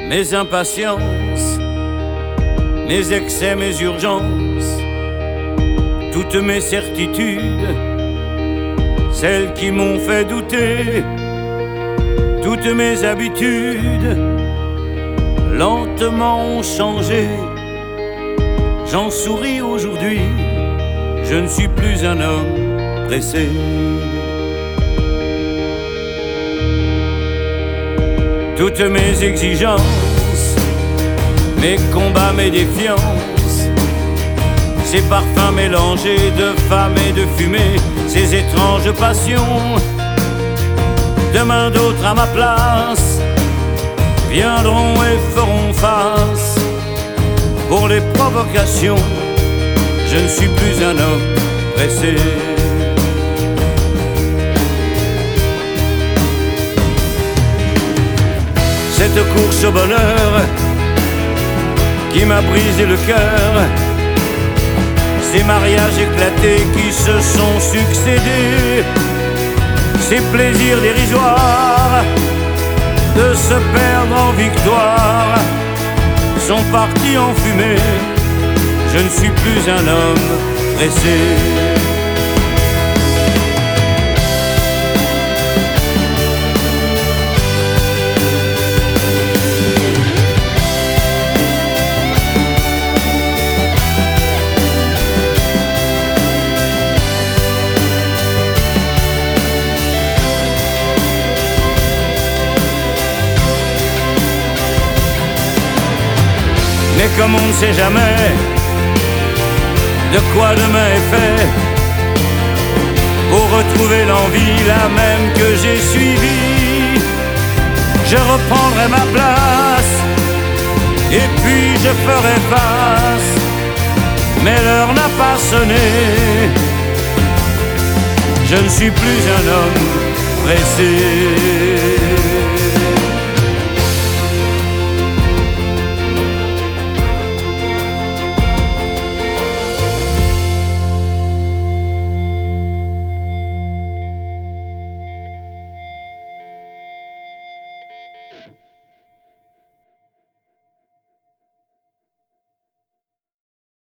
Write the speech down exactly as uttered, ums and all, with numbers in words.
mes impatiences, mes excès, mes urgences, toutes mes certitudes, celles qui m'ont fait douter, toutes mes habitudes, lentement ont changé. J'en souris aujourd'hui, je ne suis plus un homme pressé. Toutes mes exigences, mes combats, mes défiances, ces parfums mélangés de femme et de fumée, ces étranges passions, demain d'autres à ma place viendront et feront face. Pour les provocations, je ne suis plus un homme pressé. Cette course au bonheur qui m'a brisé le cœur, ces mariages éclatés qui se sont succédés, ces plaisirs dérisoires de se perdre en victoire sont partis en fumée. Je ne suis plus un homme pressé. Mais comme on ne sait jamais de quoi demain est fait, pour retrouver l'envie, la même que j'ai suivie, je reprendrai ma place et puis je ferai face. Mais l'heure n'a pas sonné, je ne suis plus un homme pressé.